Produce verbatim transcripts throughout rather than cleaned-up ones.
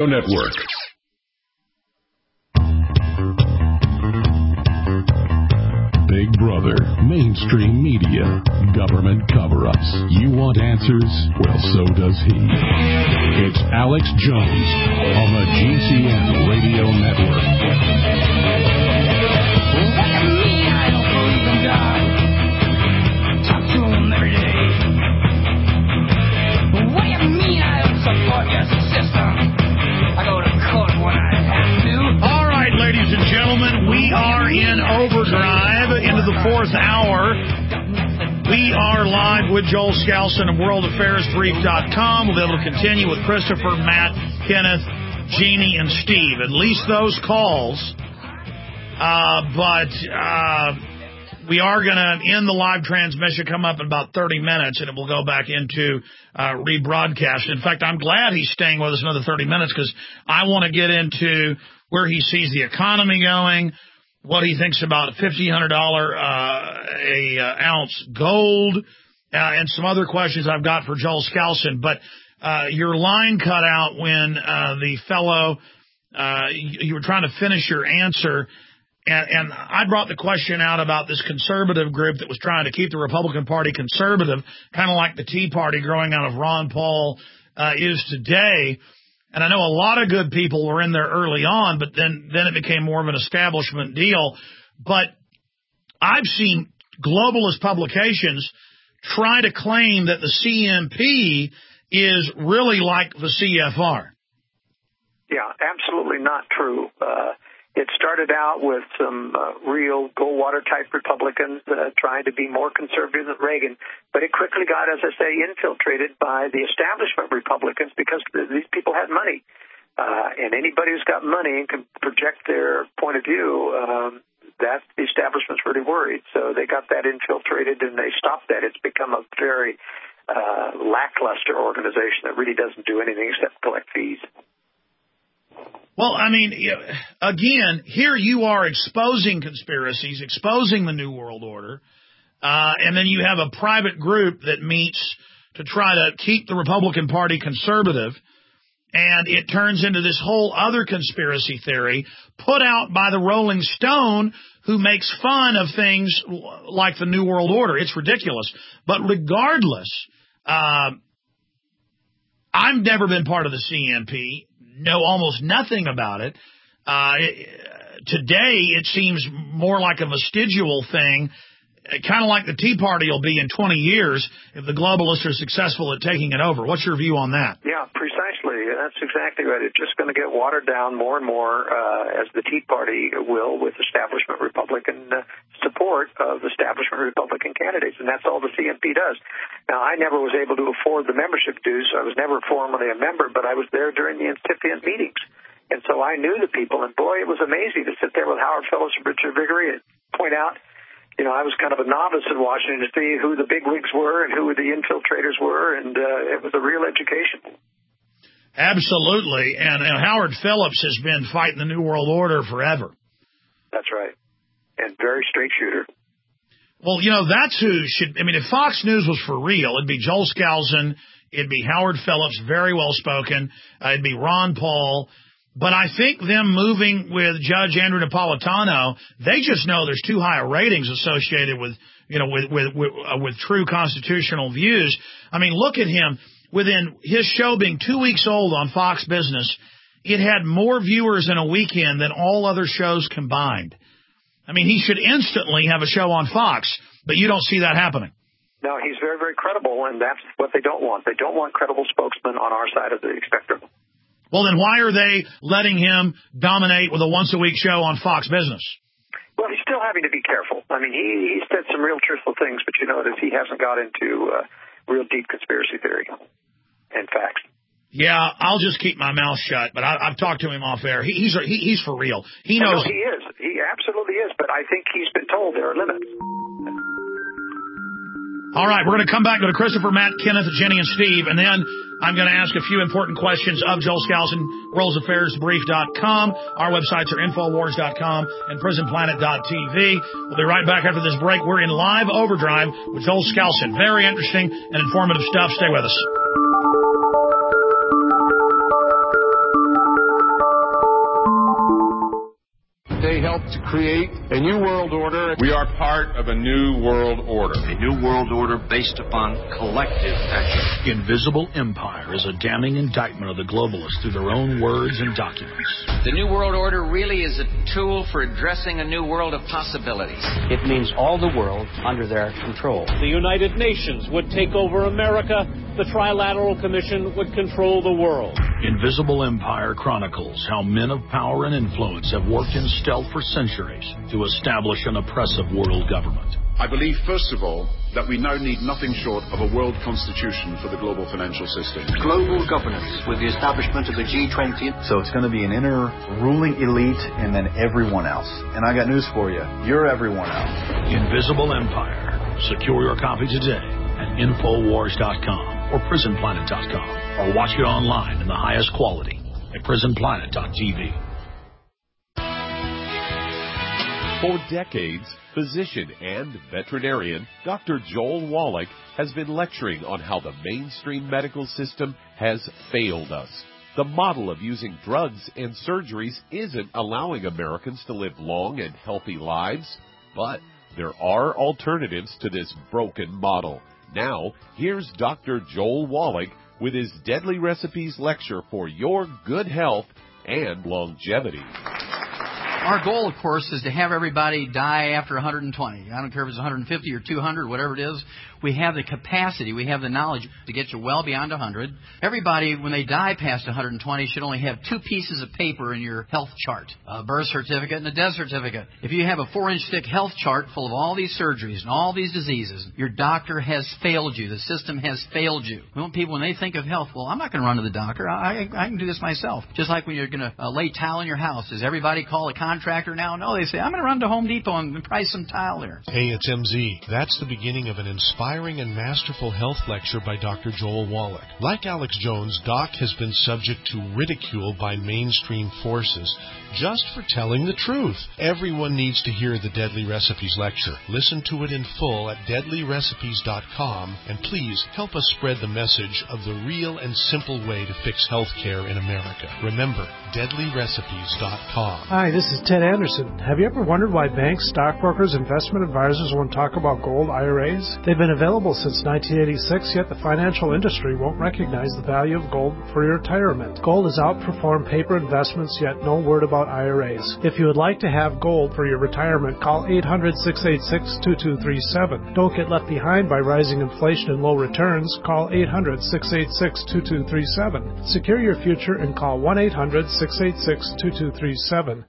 Network. Big Brother, mainstream media, government cover-ups. You want answers? Well, so does he. It's Alex Jones on the G C N Radio Network. What do you mean I don't believe in God? Talk to him every day. What do you mean I don't support your system? I go to court when I have to. All right, ladies and gentlemen, we are in overdrive into the fourth hour. We are live with Joel Skousen of world affairs brief dot com. We'll be able to continue with Christopher, Matt, Kenneth, Jeannie, and Steve. At least those calls. Uh, but uh, we are going to end the live transmission, come up in about thirty minutes, and it will go back into uh, rebroadcast. In fact, I'm glad he's staying with us another thirty minutes because I want to get into where he sees the economy going, what he thinks about fifteen hundred dollars uh, a uh, ounce gold, uh, and some other questions I've got for Joel Skousen. But uh, your line cut out when uh, the fellow, uh, you, you were trying to finish your answer. And, and I brought the question out about this conservative group that was trying to keep the Republican Party conservative, kind of like the Tea Party growing out of Ron Paul uh, is today. And I know a lot of good people were in there early on, but then, then it became more of an establishment deal. But I've seen globalist publications try to claim that the C N P is really like the C F R. Yeah, absolutely not true. Uh, It started out with some uh, real Goldwater-type Republicans uh, trying to be more conservative than Reagan, but it quickly got, as I say, infiltrated by the establishment Republicans because these people had money. Uh, and anybody who's got money and can project their point of view, um, that the establishment's really worried. So they got that infiltrated and they stopped that. It's become a very uh, lackluster organization that really doesn't do anything except collect fees. Well, I mean, again, here you are exposing conspiracies, exposing the New World Order, uh, and then you have a private group that meets to try to keep the Republican Party conservative, and it turns into this whole other conspiracy theory put out by the Rolling Stone, who makes fun of things like the New World Order. It's ridiculous. But regardless, uh, I've never been part of the C N P. Know almost nothing about it. Uh, it. Today, it seems more like a vestigial thing, kind of like the Tea Party will be in twenty years if the globalists are successful at taking it over. What's your view on that? Yeah, precisely. That's exactly right. It's just going to get watered down more and more uh, as the Tea Party will with establishment Republican uh, support of establishment Republican candidates, and that's all the C N P does. Now, I never was able to afford the membership dues, so I was never formally a member, but I was there during the incipient meetings. And so I knew the people, and boy, it was amazing to sit there with Howard Phillips and Richard Viguerie and point out, you know, I was kind of a novice in Washington to see who the bigwigs were and who the infiltrators were, and uh, it was a real education. Absolutely, and, and Howard Phillips has been fighting the New World Order forever. That's right, and very straight shooter. Well, you know, that's who should, I mean, if Fox News was for real, it'd be Joel Skousen, it'd be Howard Phillips, very well spoken, uh, it'd be Ron Paul. But I think them moving with Judge Andrew Napolitano, they just know there's too high ratings associated with, you know, with, with, with, uh, with true constitutional views. I mean, look at him. Within his show being two weeks old on Fox Business, it had more viewers in a weekend than all other shows combined. I mean, he should instantly have a show on Fox, but you don't see that happening. No, he's very, very credible, and that's what they don't want. They don't want credible spokesmen on our side of the spectrum. Well, then why are they letting him dominate with a once-a-week show on Fox Business? Well, he's still having to be careful. I mean, he, he said some real truthful things, but you notice he hasn't got into uh, real deep conspiracy theory and facts. Yeah, I'll just keep my mouth shut, but I, I've talked to him off air. He, he's he, he's for real. He knows. Oh, no, he is. He absolutely is, but I think he's been told there are limits. All right, we're going to come back to Christopher, Matt, Kenneth, Jenny, and Steve, and then I'm going to ask a few important questions of Joel Skousen, world affairs brief dot com. Our websites are infowars dot com and prison planet dot t v. We'll be right back after this break. We're in live overdrive with Joel Skousen. Very interesting and informative stuff. Stay with us. helped to create a new world order. We are part of a new world order. A new world order based upon collective action. Invisible Empire is a damning indictment of the globalists through their own words and documents. The New World Order really is a tool for addressing a new world of possibilities. It means all the world under their control. The United Nations would take over America. The Trilateral Commission would control the world. Invisible Empire chronicles how men of power and influence have worked in stealth for centuries to establish an oppressive world government. I believe, first of all, that we now need nothing short of a world constitution for the global financial system. Global governance with the establishment of the G twenty. So it's going to be an inner ruling elite and then everyone else. And I got news for you. You're everyone else. Invisible Empire. Secure your copy today at Infowars dot com or Prison Planet dot com, or watch it online in the highest quality at Prison Planet dot T V. For decades, physician and veterinarian Doctor Joel Wallach has been lecturing on how the mainstream medical system has failed us. The model of using drugs and surgeries isn't allowing Americans to live long and healthy lives, but there are alternatives to this broken model. Now, here's Doctor Joel Wallach with his Deadly Recipes lecture for your good health and longevity. Our goal, of course, is to have everybody die after one hundred twenty. I don't care if it's one hundred fifty or two hundred, whatever it is. We have the capacity, we have the knowledge to get you well beyond one hundred. Everybody, when they die past one hundred twenty, should only have two pieces of paper in your health chart, a birth certificate and a death certificate. If you have a four-inch thick health chart full of all these surgeries and all these diseases, your doctor has failed you. The system has failed you. We want people, when they think of health, well, I'm not going to run to the doctor. I, I can do this myself. Just like when you're going to uh, lay tile in your house. Does everybody call a contractor now? No, they say, I'm going to run to Home Depot and price some tile there. Hey, it's M Z. That's the beginning of an inspiring and masterful health lecture by Doctor Joel Wallach. Like Alex Jones, Doc has been subject to ridicule by mainstream forces just for telling the truth. Everyone needs to hear the Deadly Recipes lecture. Listen to it in full at deadly recipes dot com, and please help us spread the message of the real and simple way to fix health care in America. Remember, deadly recipes dot com. Hi, this is Ted Anderson. Have you ever wondered why banks, stockbrokers, investment advisors won't talk about gold I R As? They've been available since nineteen eighty-six, yet the financial industry won't recognize the value of gold for your retirement. Gold has outperformed paper investments, yet no word about I R As. If you would like to have gold for your retirement, call eight hundred, six eight six, two two three seven. Don't get left behind by rising inflation and low returns. Call eight hundred, six eight six, two two three seven. Secure your future and call one eight hundred, six eight six, two two three seven.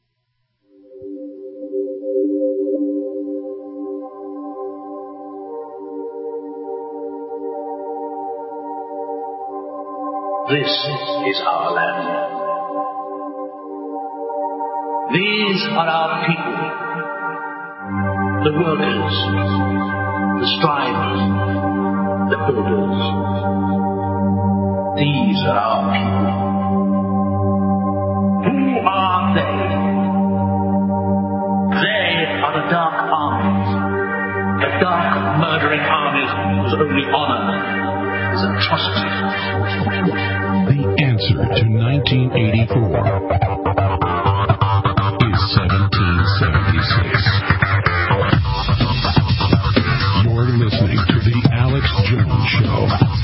This is our land. These are our people. The workers, the strivers, the builders. These are our people. Who are they? They are the dark armies. The dark murdering armies whose only honor is atrocity. The answer to nineteen eighty-four is seventeen seventy-six. You're listening to The Alex Jones Show.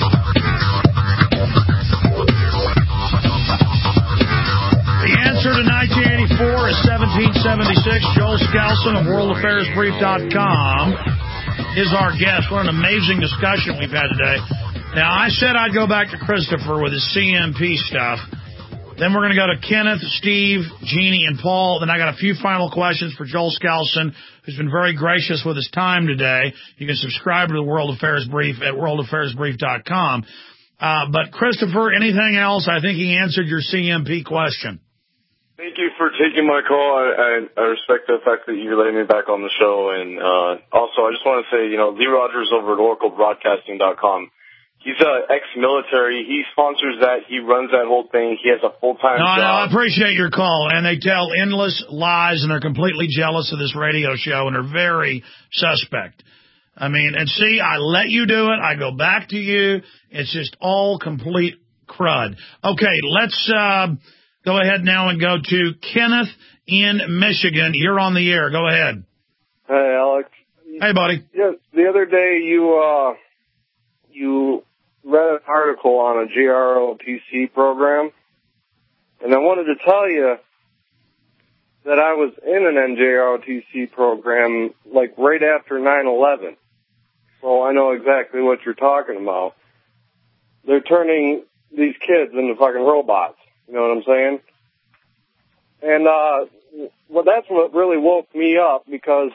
The answer to nineteen eighty-four is seventeen seventy-six. Joel Skousen of world affairs brief dot com is our guest. What an amazing discussion we've had today. Now, I said I'd go back to Christopher with his C M P stuff. Then we're going to go to Kenneth, Steve, Jeannie, and Paul. Then I got a few final questions for Joel Skousen, who's been very gracious with his time today. You can subscribe to the World Affairs Brief at world affairs brief dot com. Uh, but, Christopher, anything else? I think he answered your C M P question. Thank you for taking my call. I, I, I respect the fact that you letting me back on the show. And uh, also, I just want to say, you know, Lee Rogers over at oracle broadcasting dot com. He's uh, ex-military. He sponsors that. He runs that whole thing. He has a full-time no, job. No, I appreciate your call. And they tell endless lies, and they're completely jealous of this radio show, and are very suspect. I mean, and see, I let you do it. I go back to you. It's just all complete crud. Okay, let's uh, go ahead now and go to Kenneth in Michigan. You're on the air. Go ahead. Hey, Alex. Hey, buddy. Yeah, the other day you uh, you read an article on a G R O T C program, and I wanted to tell you that I was in an N J R O T C program like right after nine eleven. So I know exactly what you're talking about. They're turning these kids into fucking robots. You know what I'm saying? And uh, well, that's what really woke me up, because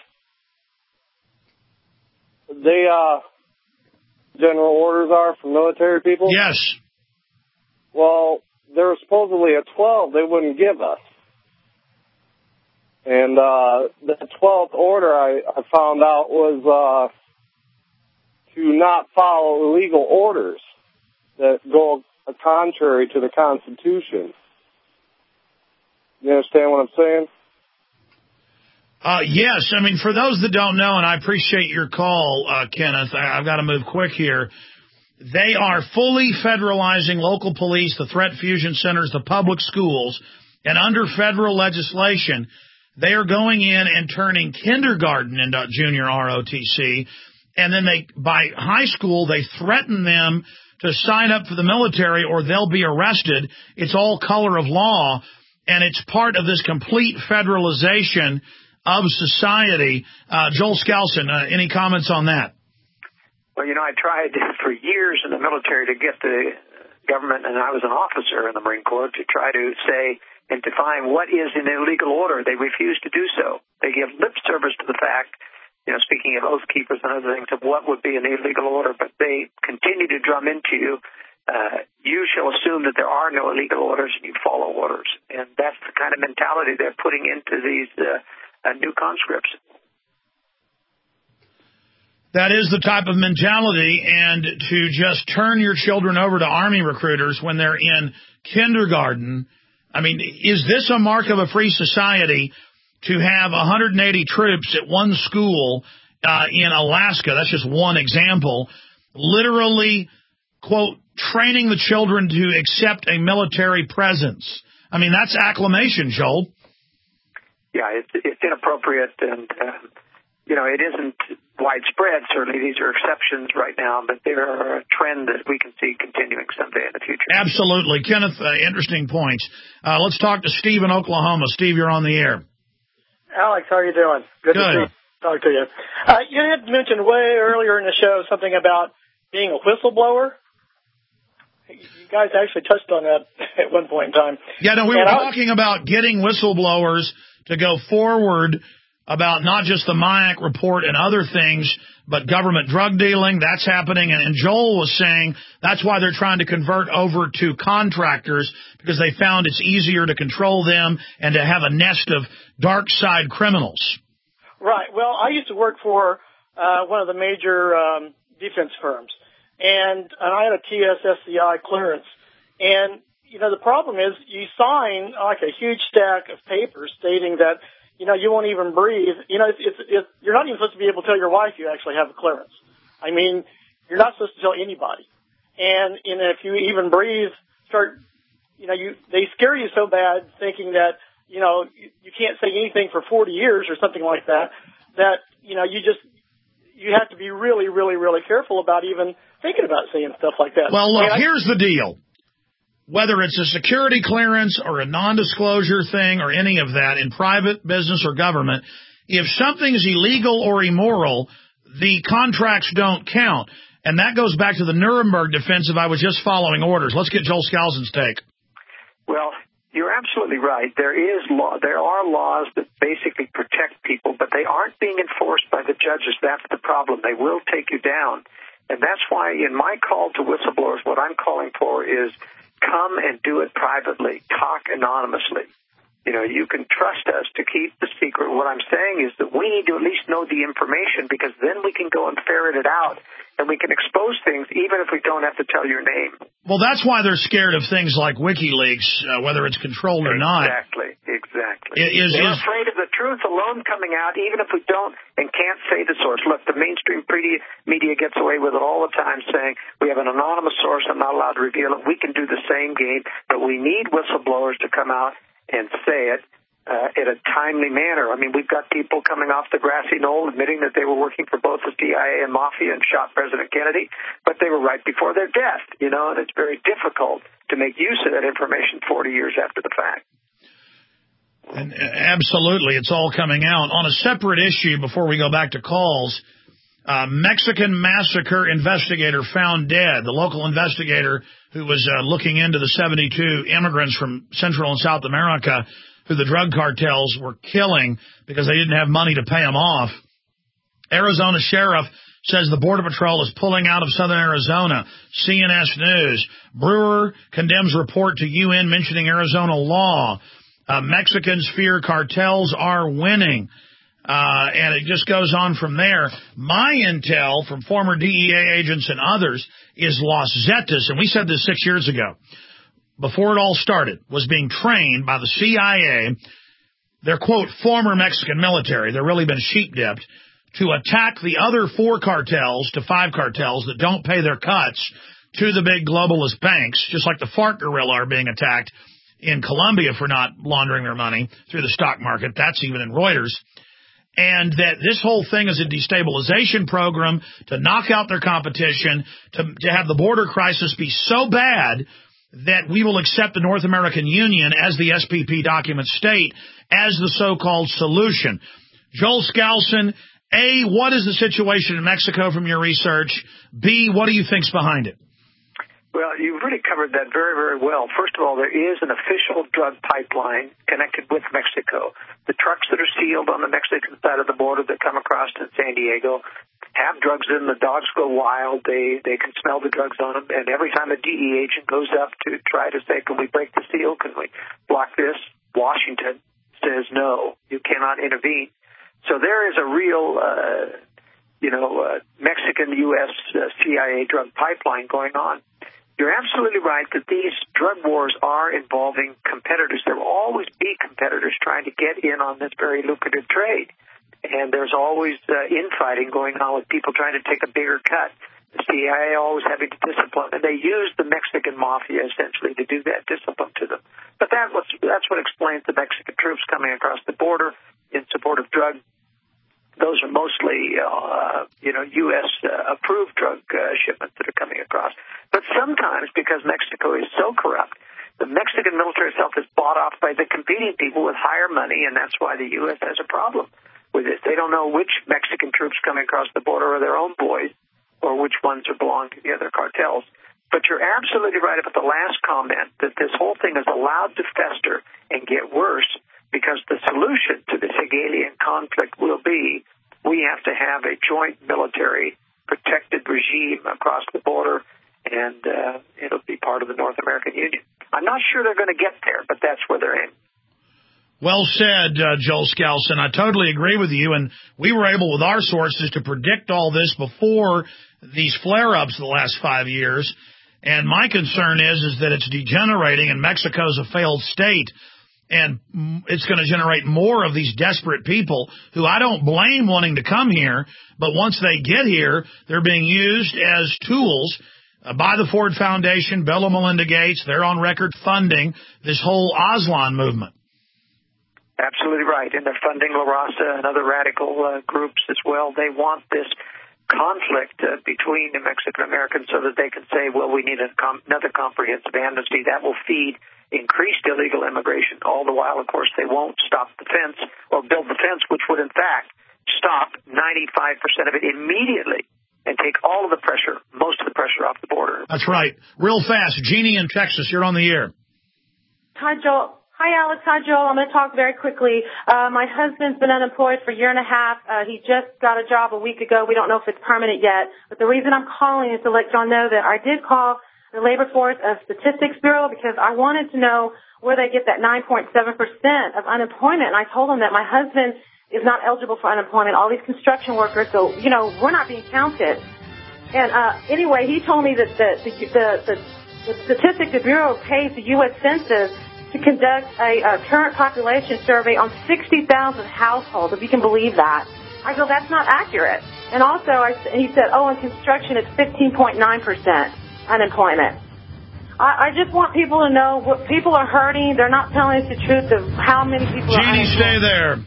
they, uh, general orders are for military people? Yes. Well, there was supposedly a twelve they wouldn't give us. And uh, the twelfth order I, I found out was uh, to not follow illegal orders that go contrary to the Constitution. You understand what I'm saying? Uh, yes. I mean, for those that don't know, and I appreciate your call, uh, Kenneth, I, I've got to move quick here. They are fully federalizing local police, the threat fusion centers, the public schools, and under federal legislation, they are going in and turning kindergarten into junior R O T C, and then they, by high school, they threaten them to sign up for the military or they'll be arrested. It's all color of law, and it's part of this complete federalization of society. Uh, Joel Skousen, uh, any comments on that? Well, you know, I tried for years in the military to get the government, and I was an officer in the Marine Corps, to try to say and define what is an illegal order. They refuse to do so. They give lip service to the fact, you know, speaking of oath keepers and other things, of what would be an illegal order, but they continue to drum into you, uh, you shall assume that there are no illegal orders and you follow orders. And that's the kind of mentality they're putting into these uh, uh, new conscripts. That is the type of mentality, and to just turn your children over to Army recruiters when they're in kindergarten. I mean, is this a mark of a free society to have one hundred eighty troops at one school uh, in Alaska? That's just one example. Literally, quote, training the children to accept a military presence. I mean, that's acclamation, Joel. Yeah, it's, it's inappropriate, and, uh, you know, it isn't widespread. Certainly, these are exceptions right now, but they're a trend that we can see continuing someday in the future. Absolutely. Kenneth, uh, interesting points. Uh, let's talk to Steve in Oklahoma. Steve, you're on the air. Alex, how are you doing? Good, Good. to talk to you. Uh, you had mentioned way earlier in the show something about being a whistleblower. You guys actually touched on that at one point in time. Yeah, no, we and were I talking about getting whistleblowers to go forward about not just the MIAC report and other things, but government drug dealing. That's happening. And, and Joel was saying that's why they're trying to convert over to contractors, because they found it's easier to control them and to have a nest of dark side criminals. Right. Well, I used to work for uh, one of the major um, defense firms, and, and I had a T S S C I clearance. And, you know, the problem is you sign like a huge stack of papers stating that, you know, you won't even breathe. You know, it's, it's, it's, you're not even supposed to be able to tell your wife you actually have a clearance. I mean, you're not supposed to tell anybody. And, and if you even breathe, start, you know, you, they scare you so bad thinking that, you know, you, you can't say anything for forty years or something like that, that, you know, you just, you have to be really, really, really careful about even thinking about saying stuff like that. Well, look, I mean, I, here's the deal. Whether it's a security clearance or a non-disclosure thing or any of that in private business or government, if something's illegal or immoral, the contracts don't count. And that goes back to the Nuremberg defensive. I was just following orders. Let's get Joel Skousen's take. Well, you're absolutely right. There is law. There are laws that basically protect people, but they aren't being enforced by the judges. That's the problem. They will take you down. And that's why in my call to whistleblowers, what I'm calling for is come and do it privately. Talk anonymously. You know, you can trust us to keep the secret. What I'm saying is that we need to at least know the information, because then we can go and ferret it out, and we can expose things even if we don't have to tell your name. Well, that's why they're scared of things like WikiLeaks, uh, whether it's controlled or not. Exactly, exactly. Is, they're is, afraid of the truth alone coming out, even if we don't and can't say the source. Look, the mainstream media, media gets away with it all the time, saying we have an anonymous source, I'm not allowed to reveal it. We can do the same game, but we need whistleblowers to come out and say it. Uh, in a timely manner. I mean, we've got people coming off the grassy knoll admitting that they were working for both the C I A and Mafia and shot President Kennedy, but they were right before their death, you know, and it's very difficult to make use of that information forty years after the fact. And absolutely, it's all coming out. On a separate issue, before we go back to calls, uh, Mexican massacre investigator found dead. The local investigator who was uh, looking into the seventy-two immigrants from Central and South America who the drug cartels were killing because they didn't have money to pay them off. Arizona sheriff says the Border Patrol is pulling out of southern Arizona. C N S News. Brewer condemns report to U N mentioning Arizona law. Uh, Mexicans fear cartels are winning. Uh, and it just goes on from there. My intel from former D E A agents and others is Los Zetas, and we said this six years ago, before it all started, was being trained by the C I A, their, quote, former Mexican military, they've really been sheep-dipped, to attack the other four cartels to five cartels that don't pay their cuts to the big globalist banks, just like the FARC guerrilla are being attacked in Colombia for not laundering their money through the stock market. That's even in Reuters. And that this whole thing is a destabilization program to knock out their competition, to, to have the border crisis be so bad that we will accept the North American Union, as the S P P documents state, as the so-called solution. Joel Skousen, A, what is the situation in Mexico from your research? B, what do you think's behind it? Well, you've really covered that very, very well. First of all, there is an official drug pipeline connected with Mexico. The trucks that are sealed on the Mexican side of the border that come across to San Diego have drugs in. The dogs go wild. They they can smell the drugs on them. And every time a D E A agent goes up to try to say, can we break the seal? Can we block this? Washington says, no, you cannot intervene. So there is a real, uh, you know, uh, Mexican-U S uh, C I A drug pipeline going on. You're absolutely right that these drug wars are involving competitors. There will always be competitors trying to get in on this very lucrative trade. And there's always uh, infighting going on with people trying to take a bigger cut. The C I A always having to discipline. And they use the Mexican mafia, essentially, to do that discipline to them. But that was, that's what explains the Mexican troops coming across the border in support of drug. Those are mostly, uh, you know, U S uh, approved drug uh, shipments that are coming across. But sometimes, because Mexico is so corrupt, the Mexican military itself is bought off by the competing people with higher money, and that's why the U S has a problem with it. They don't know which Mexican troops coming across the border are their own boys or which ones are belong to the other cartels. But you're absolutely right about the last comment, that this whole thing is allowed to fester and get worse because the solution to this Hegelian conflict will be we have to have a joint military protected regime across the border, and uh, it'll be part of the North American Union. I'm not sure they're going to get there, but that's where they're aiming. Well said, uh, Joel Skousen. I totally agree with you, and we were able with our sources to predict all this before these flare-ups the last five years, and my concern is, is that it's degenerating, and Mexico's a failed state, and it's going to generate more of these desperate people who I don't blame wanting to come here, but once they get here, they're being used as tools uh, by the Ford Foundation, Bill and Melinda Gates. They're on record funding this whole Aslan movement. Absolutely right. And they're funding La Raza and other radical uh, groups as well. They want this conflict uh, between the Mexican Americans so that they can say, well, we need a com- another comprehensive amnesty that will feed increased illegal immigration. All the while, of course, they won't stop the fence or build the fence, which would, in fact, stop ninety-five percent of it immediately and take all of the pressure, most of the pressure off the border. That's right. Real fast. Jeannie in Texas, you're on the air. Hi, Joel. Hi, Alex. Hi, Joel. I'm going to talk very quickly. Uh, my husband's been unemployed for a year and a half. Uh, he just got a job a week ago. We don't know if it's permanent yet. But the reason I'm calling is to let John know that I did call the Labor Force of Statistics Bureau because I wanted to know where they get that nine point seven percent of unemployment. And I told them that my husband is not eligible for unemployment, all these construction workers. So, you know, we're not being counted. And uh, anyway, he told me that the, the, the, the The statistics the Bureau pays the U S Census to conduct a, a current population survey on sixty thousand households, if you can believe that. I go, that's not accurate. And also, I, and he said, oh, in construction it's fifteen point nine percent unemployment. I, I just want people to know what people are hurting. They're not telling us the truth of how many people are Jeannie, stay there.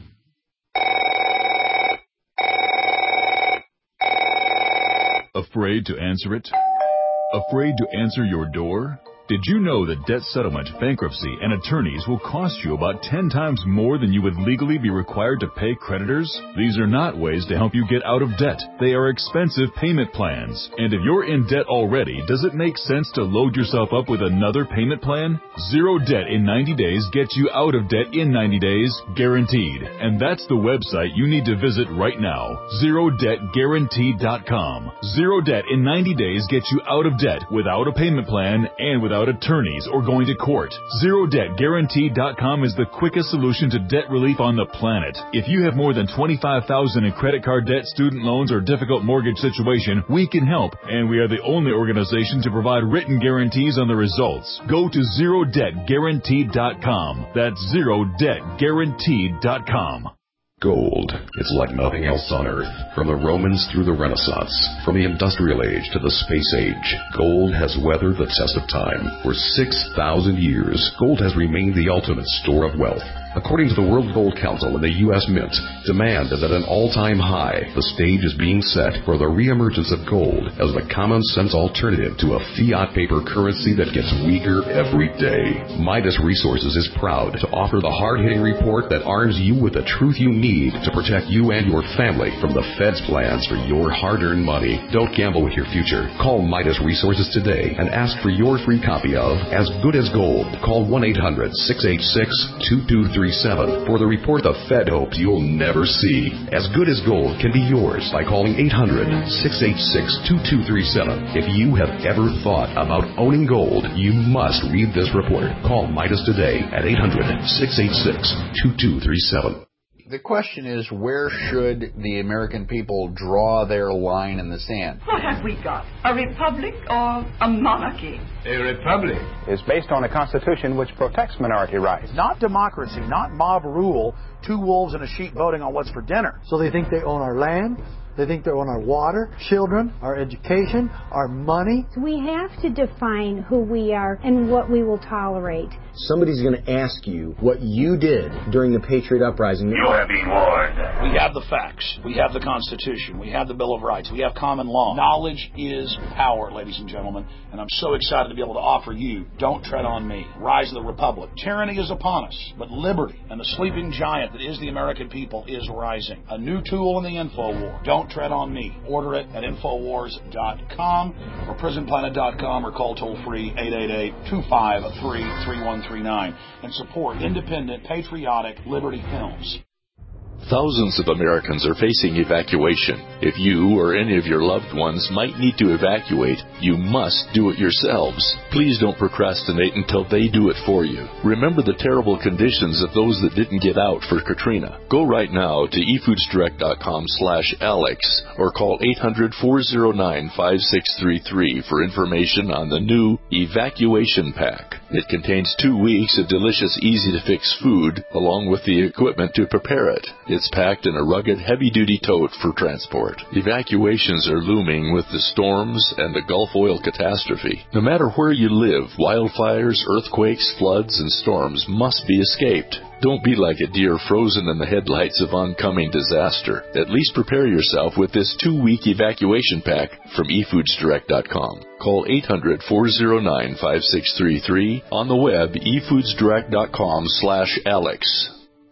Afraid to answer it? Afraid to answer your door? Did you know that debt settlement, bankruptcy, and attorneys will cost you about ten times more than you would legally be required to pay creditors? These are not ways to help you get out of debt. They are expensive payment plans. And if you're in debt already, does it make sense to load yourself up with another payment plan? Zero debt in ninety days gets you out of debt in ninety days, guaranteed. And that's the website you need to visit right now, zero debt guarantee dot com. Zero debt in ninety days gets you out of debt without a payment plan and without attorneys or going to court. zero debt guarantee dot com is the quickest solution to debt relief on the planet. If you have more than twenty-five thousand dollars in credit card debt, student loans, or difficult mortgage situation, we can help, and we are the only organization to provide written guarantees on the results. Go to zero debt guarantee dot com. That's zero debt guarantee dot com. Gold. It's like nothing else on Earth. From the Romans through the Renaissance, from the Industrial Age to the Space Age, gold has weathered the test of time. For six thousand years, gold has remained the ultimate store of wealth. According to the World Gold Council and the U S Mint, demand is at an all-time high. The stage is being set for the reemergence of gold as the common-sense alternative to a fiat paper currency that gets weaker every day. Midas Resources is proud to offer the hard-hitting report that arms you with the truth you need to protect you and your family from the Fed's plans for your hard-earned money. Don't gamble with your future. Call Midas Resources today and ask for your free copy of As Good as Gold. Call one eight hundred six eight six two two three seven for the report the Fed hopes you'll never see. As Good as Gold can be yours by calling eight hundred six eight six two two three seven. If you have ever thought about owning gold, you must read this report. Call Midas today at eight hundred six eight six two two three seven. The question is, where should the American people draw their line in the sand? What have we got? A republic or a monarchy? A republic is based on a constitution which protects minority rights. Not democracy, not mob rule, two wolves and a sheep voting on what's for dinner. So they think they own our land. They think they own our water, children, our education, our money. We have to define who we are and what we will tolerate. Somebody's going to ask you what you did during the Patriot Uprising. You have been warned. We have the facts. We have the Constitution. We have the Bill of Rights. We have common law. Knowledge is power, ladies and gentlemen. And I'm so excited to be able to offer you Don't Tread on Me, Rise of the Republic. Tyranny is upon us, but liberty and the sleeping giant that is the American people is rising. A new tool in the info war. Don't Tread on Me. Order it at infowars dot com or prison planet dot com or call toll-free eight eight eight, two five three, three one three nine and support independent, patriotic Liberty Films. Thousands of Americans are facing evacuation. If you or any of your loved ones might need to evacuate, you must do it yourselves. Please don't procrastinate until they do it for you. Remember the terrible conditions of those that didn't get out for Katrina. Go right now to e foods direct dot com slash Alex or call eight hundred, four oh nine, five six three three for information on the new Evacuation Pack. It contains two weeks of delicious, easy-to-fix food along with the equipment to prepare it. It's packed in a rugged, heavy-duty tote for transport. Evacuations are looming with the storms and the Gulf oil catastrophe. No matter where you live, wildfires, earthquakes, floods, and storms must be escaped. Don't be like a deer frozen in the headlights of oncoming disaster. At least prepare yourself with this two-week evacuation pack from e foods direct dot com. Call eight hundred, four oh nine, five six three three. On the web, e foods direct dot com slash Alex.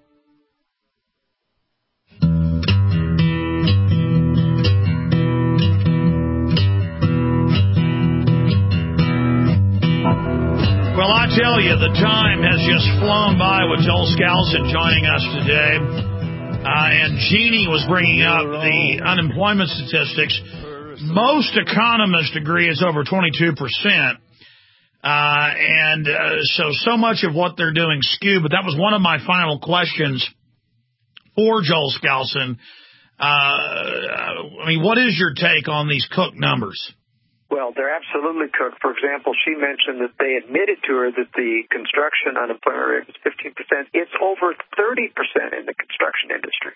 Well, I tell you, the time has just flown by with Joel Skousen joining us today. Uh, and Jeannie was bringing up the unemployment statistics. Most economists agree it's over twenty-two percent. Uh, and uh, so, so much of what they're doing skew. But that was one of my final questions for Joel Skousen. Uh, I mean, what is your take on these Cook numbers? Well, they're absolutely cooked. For example, she mentioned that they admitted to her that the construction unemployment rate was fifteen percent. It's over thirty percent in the construction industry.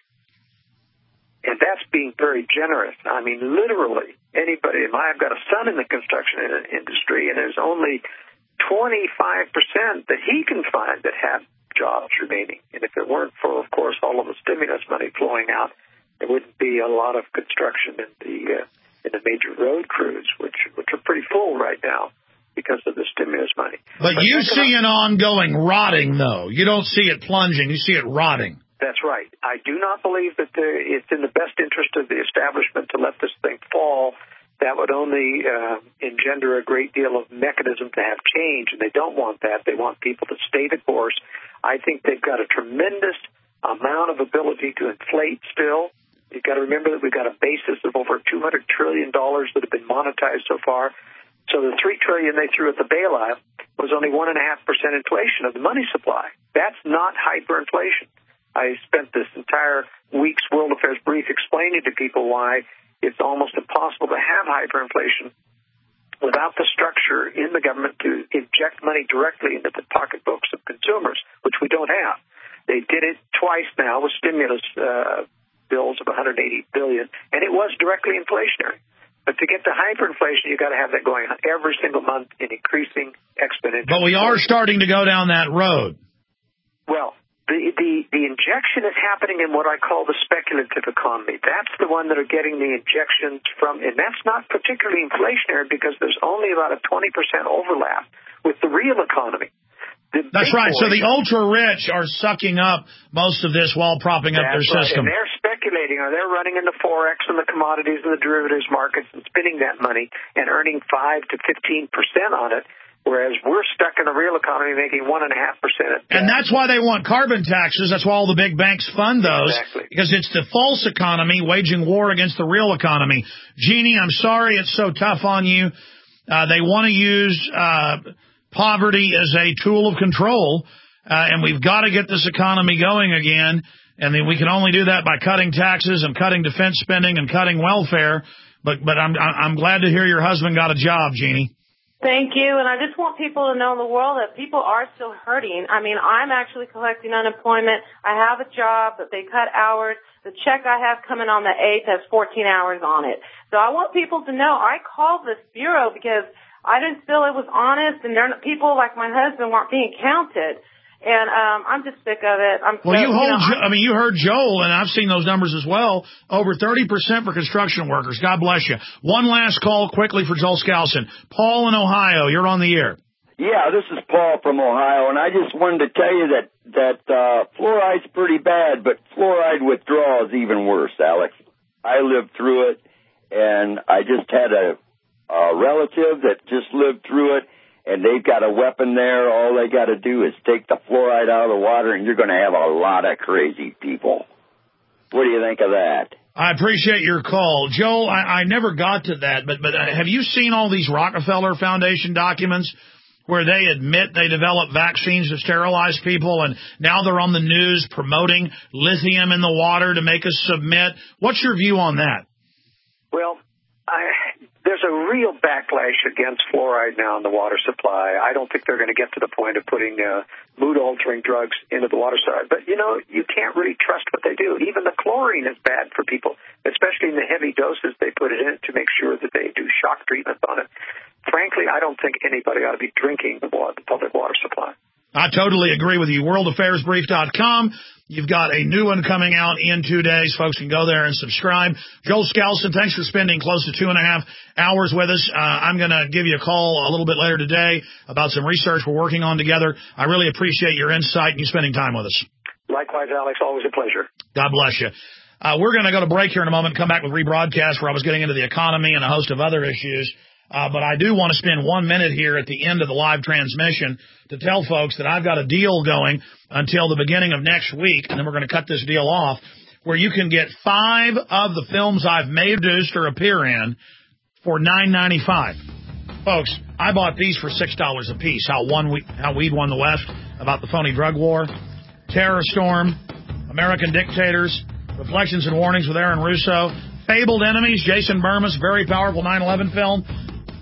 And that's being very generous. I mean, literally, anybody, I've got a son in the construction industry, and there's only twenty-five percent that he can find that have jobs remaining. And if it weren't for, of course, all of the stimulus money flowing out, there wouldn't be a lot of construction in the uh, in the major road crews, which which are pretty full right now because of the stimulus money. But, but you see an ongoing rotting, though. You don't see it plunging. You see it rotting. That's right. I do not believe that the, it's in the best interest of the establishment to let this thing fall. That would only uh, engender a great deal of mechanism to have change, and they don't want that. They want people to stay the course. I think they've got a tremendous amount of ability to inflate still. You've got to remember that we've got a basis of over two hundred trillion dollars that have been monetized so far. So the three trillion dollars they threw at the bailout was only one point five percent inflation of the money supply. That's not hyperinflation. I spent this entire week's World Affairs brief explaining to people why it's almost impossible to have hyperinflation without the structure in the government to inject money directly into the pocketbooks of consumers, which we don't have. They did it twice now with stimulus uh bills of one hundred eighty billion dollars, and it was directly inflationary. But to get to hyperinflation, you've got to have that going on every single month in increasing exponential. But we are starting to go down that road. Well, the, the, the injection is happening in what I call the speculative economy. That's the one that are getting the injections from, and that's not particularly inflationary because there's only about a twenty percent overlap with the real economy. That's right. So the ultra-rich are sucking up most of this while propping up That's their right. system. And they're speculating, or they're running in the Forex and the commodities and the derivatives markets and spending that money and earning five to fifteen percent on it, whereas we're stuck in the real economy making one point five percent. And that's why they want carbon taxes. That's why all the big banks fund those. Exactly. Because it's the false economy waging war against the real economy. Jeannie, I'm sorry it's so tough on you. Uh, they want to use... Uh, poverty is a tool of control, uh, and we've got to get this economy going again, and then we can only do that by cutting taxes and cutting defense spending and cutting welfare. But but I'm I'm glad to hear your husband got a job, Jeannie. Thank you, and I just want people to know in the world that people are still hurting. I mean, I'm actually collecting unemployment. I have a job, but they cut hours. The check I have coming on the eighth has fourteen hours on it. So I want people to know I called this bureau because I didn't feel it was honest, and there, people like my husband weren't being counted. And um, I'm just sick of it. I'm well, so, you hold. You know, Jo- I mean, you heard Joel, and I've seen those numbers as well. Over thirty percent for construction workers. God bless you. One last call quickly for Joel Skousen. Paul in Ohio, you're on the air. Yeah, this is Paul from Ohio, and I just wanted to tell you that that uh, fluoride's pretty bad, but fluoride withdrawal is even worse, Alex. I lived through it, and I just had a. A relative that just lived through it, and they've got a weapon there. All they got to do is take the fluoride out of the water, and you're going to have a lot of crazy people. What do you think of that? I appreciate your call. Joel, I, I never got to that, but, but uh, have you seen all these Rockefeller Foundation documents where they admit they developed vaccines to sterilize people, and now they're on the news promoting lithium in the water to make us submit? What's your view on that? Well, I... There's a real backlash against fluoride now in the water supply. I don't think they're going to get to the point of putting uh, mood-altering drugs into the water supply. But, you know, you can't really trust what they do. Even the chlorine is bad for people, especially in the heavy doses they put it in to make sure that they do shock treatments on it. Frankly, I don't think anybody ought to be drinking the, water, the public water supply. I totally agree with you. world affairs brief dot com. You've got a new one coming out in two days. Folks can go there and subscribe. Joel Skousen, thanks for spending close to two and a half hours with us. Uh, I'm going to give you a call a little bit later today about some research we're working on together. I really appreciate your insight and you spending time with us. Likewise, Alex. Always a pleasure. God bless you. Uh, we're going to go to break here in a moment and come back with rebroadcast where I was getting into the economy and a host of other issues. Uh, but I do want to spend one minute here at the end of the live transmission to tell folks that I've got a deal going until the beginning of next week, and then we're going to cut this deal off, where you can get five of the films I've made, produced, or appear in for nine ninety-five. Folks, I bought these for six dollars a piece. How one we, how we'd won the West, about the phony drug war, Terror Storm, American Dictators, Reflections and Warnings with Aaron Russo, Fabled Enemies, Jason Burmis, very powerful nine eleven film,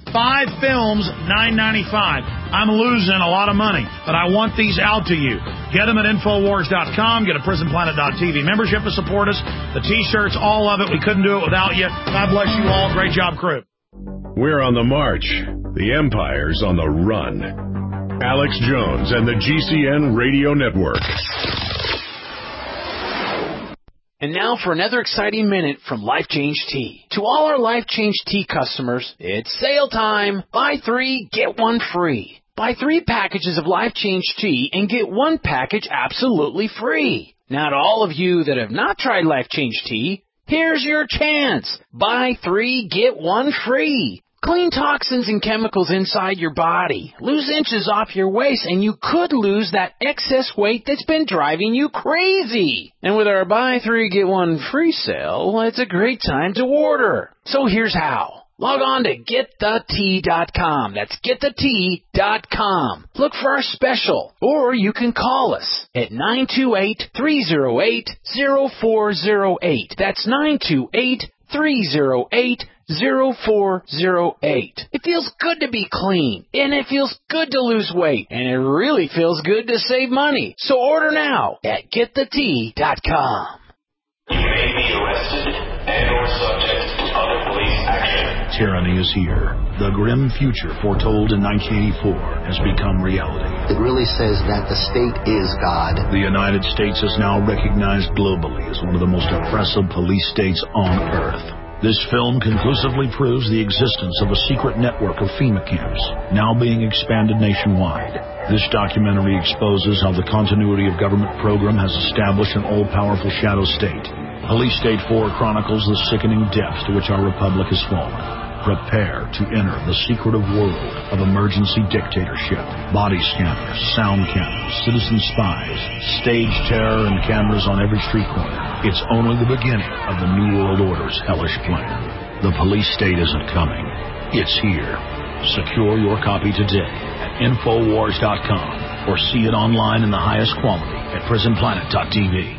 Five films, nine ninety-five. I'm losing a lot of money, but I want these out to you. Get them at Infowars dot com. Get a Prison Planet dot T V membership to support us. The T-shirts, all of it. We couldn't do it without you. God bless you all. Great job, crew. We're on the march. The Empire's on the run. Alex Jones and the G C N Radio Network. And now for another exciting minute from Life Change Tea. To all our Life Change Tea customers, it's sale time. Buy three, get one free. Buy three packages of Life Change Tea and get one package absolutely free. Now to all of you that have not tried Life Change Tea, here's your chance. Buy three, get one free. Clean toxins and chemicals inside your body. Lose inches off your waist, and you could lose that excess weight that's been driving you crazy. And with our buy three, get one free sale, it's a great time to order. So here's how. Log on to get the tea dot com. That's get the tea dot com. Look for our special, or you can call us at nine two eight, three oh eight, oh four oh eight. That's nine two eight, three oh eight, oh four oh eight. It feels good to be clean, and it feels good to lose weight, and it really feels good to save money. So order now at get the tea dot com. You may be arrested and or subject to other police action. Tyranny is here. The grim future foretold in nineteen eighty-four has become reality. It really says that the state is God. The United States is now recognized globally as one of the most oppressive police states on earth. This film conclusively proves the existence of a secret network of FEMA camps, now being expanded nationwide. This documentary exposes how the continuity of government program has established an all-powerful shadow state. Police State four chronicles the sickening depths to which our republic has fallen. Prepare to enter the secretive world of emergency dictatorship. Body scanners, sound cannons, citizen spies, stage terror, and cameras on every street corner. It's only the beginning of the New World Order's hellish plan. The police state isn't coming. It's here. Secure your copy today at Infowars dot com or see it online in the highest quality at Prison Planet dot T V.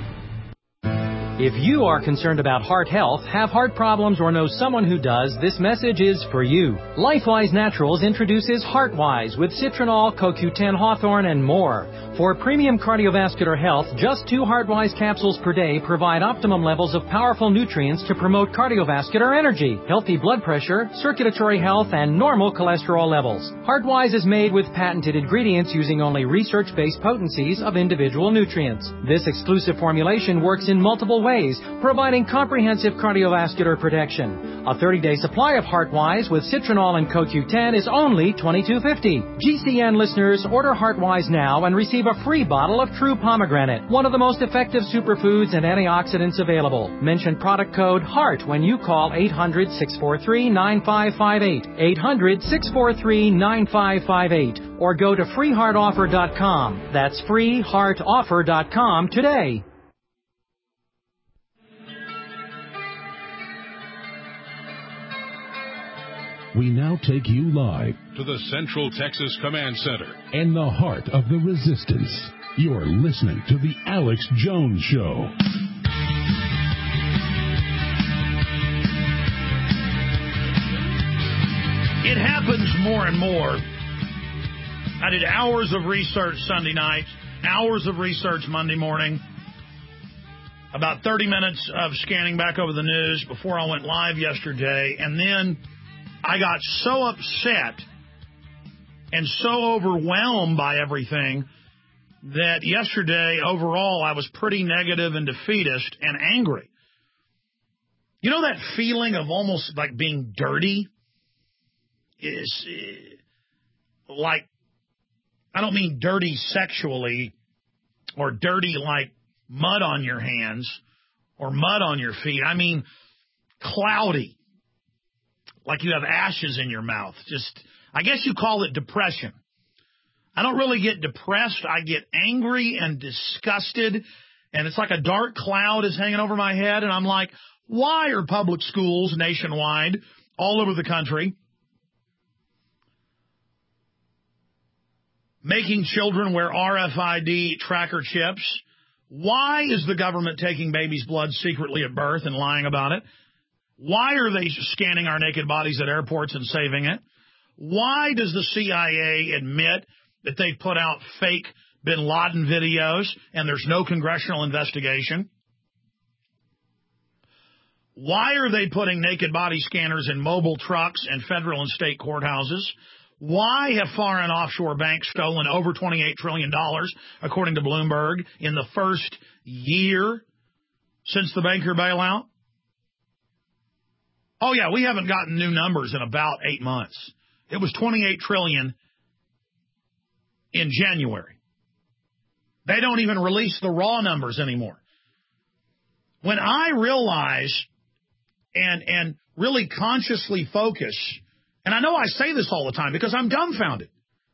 If you are concerned about heart health, have heart problems, or know someone who does, this message is for you. LifeWise Naturals introduces HeartWise with citronal, C O Q ten Hawthorne, and more. For premium cardiovascular health, just two HeartWise capsules per day provide optimum levels of powerful nutrients to promote cardiovascular energy, healthy blood pressure, circulatory health, and normal cholesterol levels. HeartWise is made with patented ingredients using only research-based potencies of individual nutrients. This exclusive formulation works in multiple ways. Ways, providing comprehensive cardiovascular protection. A thirty-day supply of HeartWise with citronal and C O Q ten is only twenty-two fifty. G C N listeners, order HeartWise now and receive a free bottle of True Pomegranate, one of the most effective superfoods and antioxidants available. Mention product code HEART when you call eight hundred, six four three, nine five five eight, eight hundred, six four three, nine five five eight, or go to free heart offer dot com. That's free heart offer dot com today. We now take you live to the Central Texas Command Center in the heart of the resistance. You're listening to The Alex Jones Show. It happens more and more. I did hours of research Sunday night, hours of research Monday morning, about thirty minutes of scanning back over the news before I went live yesterday, and then I got so upset and so overwhelmed by everything that yesterday, overall, I was pretty negative and defeatist and angry. You know that feeling of almost like being dirty? Is like, I don't mean dirty sexually or dirty like mud on your hands or mud on your feet. I mean cloudy. Like you have ashes in your mouth. Just, I guess you call it depression. I don't really get depressed. I get angry and disgusted, and it's like a dark cloud is hanging over my head, and I'm like, why are public schools nationwide, all over the country, making children wear R F I D tracker chips? Why is the government taking babies' blood secretly at birth and lying about it? Why are they scanning our naked bodies at airports and saving it? Why does the C I A admit that they put out fake bin Laden videos and there's no congressional investigation? Why are they putting naked body scanners in mobile trucks and federal and state courthouses? Why have foreign offshore banks stolen over twenty-eight trillion dollars, according to Bloomberg, in the first year since the banker bailout? Oh, yeah, we haven't gotten new numbers in about eight months. It was twenty-eight trillion dollars in January. They don't even release the raw numbers anymore. When I realize and and really consciously focus, and I know I say this all the time because I'm dumbfounded.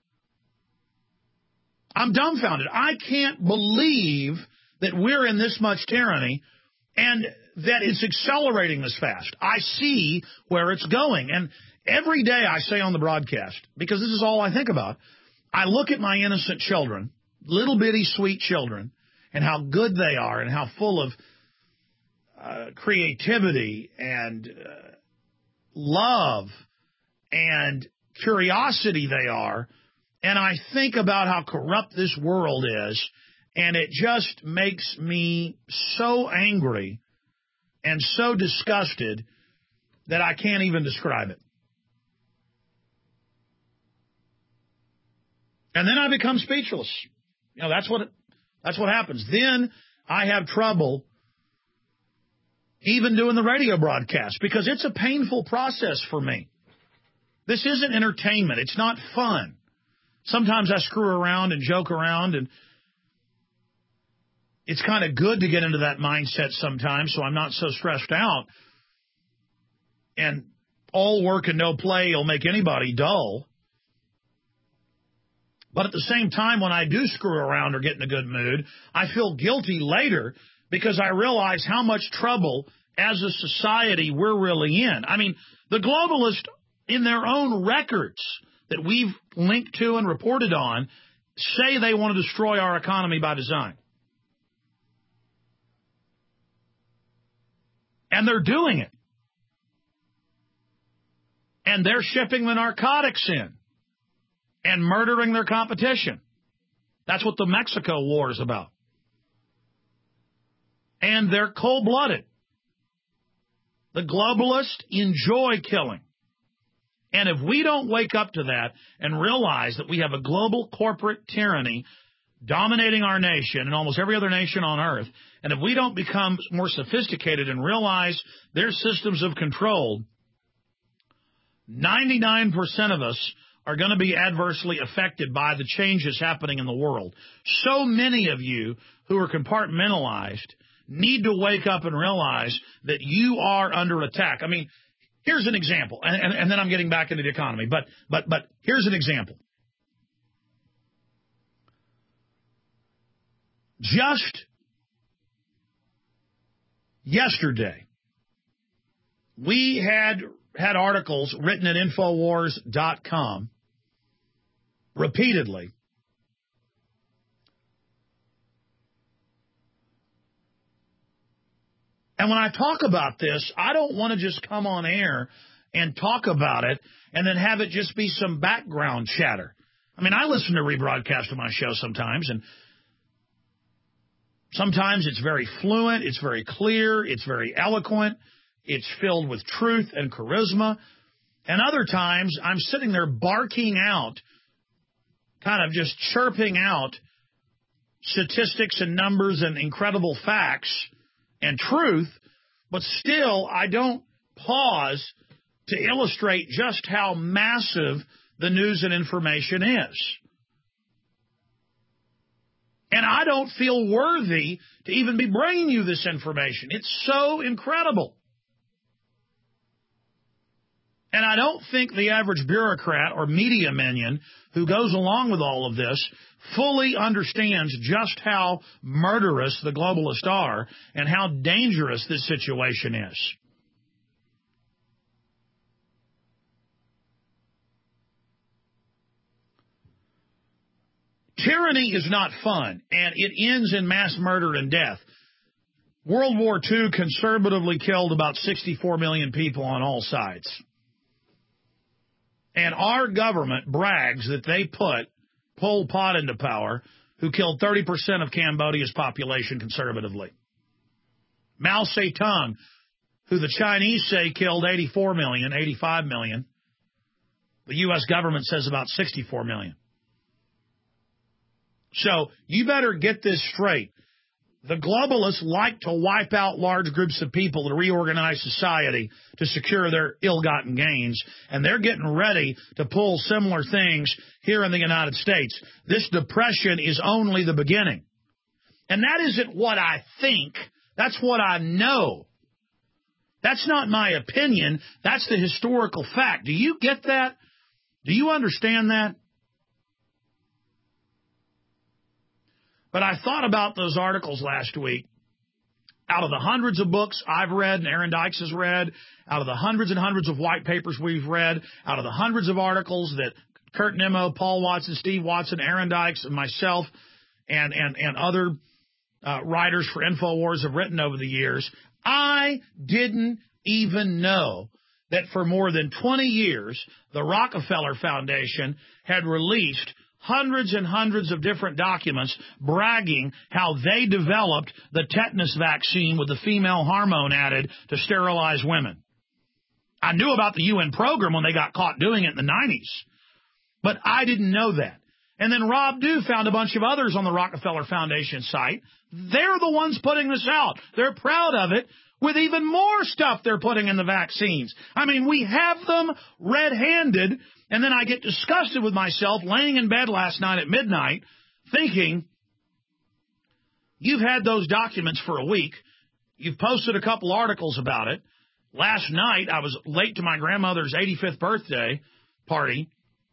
I'm dumbfounded. I can't believe that we're in this much tyranny and that it's accelerating this fast. I see where it's going. And every day I say on the broadcast, because this is all I think about, I look at my innocent children, little bitty sweet children, and how good they are and how full of uh, creativity and uh, love and curiosity they are. And I think about how corrupt this world is, and it just makes me so angry and so disgusted that I can't even describe it. And then I become speechless. You know, that's what it, that's what happens. Then I have trouble even doing the radio broadcast because it's a painful process for me. This isn't entertainment. It's not fun. Sometimes I screw around and joke around, and it's kind of good to get into that mindset sometimes so I'm not so stressed out. And all work and no play will make anybody dull. But at the same time, when I do screw around or get in a good mood, I feel guilty later because I realize how much trouble as a society we're really in. I mean, the globalists in their own records that we've linked to and reported on say they want to destroy our economy by design. And they're doing it. And they're shipping the narcotics in and murdering their competition. That's what the Mexico war is about. And they're cold-blooded. The globalists enjoy killing. And if we don't wake up to that and realize that we have a global corporate tyranny dominating our nation and almost every other nation on earth, and if we don't become more sophisticated and realize their systems of control, ninety-nine percent of us are going to be adversely affected by the changes happening in the world. So many of you who are compartmentalized need to wake up and realize that you are under attack. I mean, here's an example, and, and, and then I'm getting back into the economy, but but but here's an example. Just yesterday, we had had articles written at Infowars dot com repeatedly and when I talk about this, I don't want to just come on air and talk about it and then have it just be some background chatter. I mean, I listen to rebroadcast of my show sometimes, and sometimes it's very fluent, it's very clear, it's very eloquent, it's filled with truth and charisma. And other times I'm sitting there barking out, kind of just chirping out statistics and numbers and incredible facts and truth, but still I don't pause to illustrate just how massive the news and information is. And I don't feel worthy to even be bringing you this information. It's so incredible. And I don't think the average bureaucrat or media minion who goes along with all of this fully understands just how murderous the globalists are and how dangerous this situation is. Tyranny is not fun, and it ends in mass murder and death. World War Two conservatively killed about sixty-four million people on all sides. And our government brags that they put Pol Pot into power, who killed thirty percent of Cambodia's population conservatively. Mao Zedong, who the Chinese say killed eighty-four million, eighty-five million. The U S government says about sixty-four million. So you better get this straight. The globalists like to wipe out large groups of people to reorganize society to secure their ill-gotten gains, and they're getting ready to pull similar things here in the United States. This depression is only the beginning. And that isn't what I think. That's what I know. That's not my opinion. That's the historical fact. Do you get that? Do you understand that? But I thought about those articles last week. Out of the hundreds of books I've read and Aaron Dykes has read, out of the hundreds and hundreds of white papers we've read, out of the hundreds of articles that Kurt Nimmo, Paul Watson, Steve Watson, Aaron Dykes, and myself and, and, and other uh, writers for InfoWars have written over the years, I didn't even know that for more than twenty years, the Rockefeller Foundation had released hundreds and hundreds of different documents bragging how they developed the tetanus vaccine with the female hormone added to sterilize women. I knew about the U N program when they got caught doing it in the nineties, but I didn't know that. And then Rob Dew found a bunch of others on the Rockefeller Foundation site. They're the ones putting this out. They're proud of it, with even more stuff they're putting in the vaccines. I mean, we have them red-handed, and then I get disgusted with myself laying in bed last night at midnight thinking, you've had those documents for a week. You've posted a couple articles about it. Last night, I was late to my grandmother's eighty-fifth birthday party.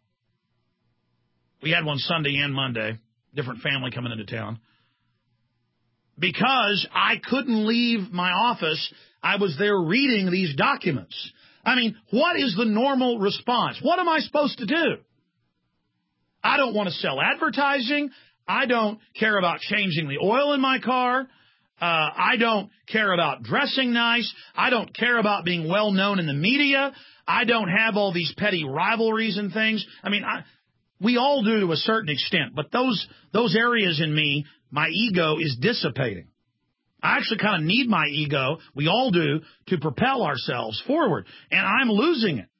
We had one Sunday and Monday, different family coming into town. Because I couldn't leave my office, I was there reading these documents. I mean, what is the normal response? What am I supposed to do? I don't want to sell advertising. I don't care about changing the oil in my car. Uh, I don't care about dressing nice. I don't care about being well known in the media. I don't have all these petty rivalries and things. I mean, I, we all do to a certain extent, but those those areas in me, my ego is dissipating. I actually kind of need my ego, we all do, to propel ourselves forward, and I'm losing it.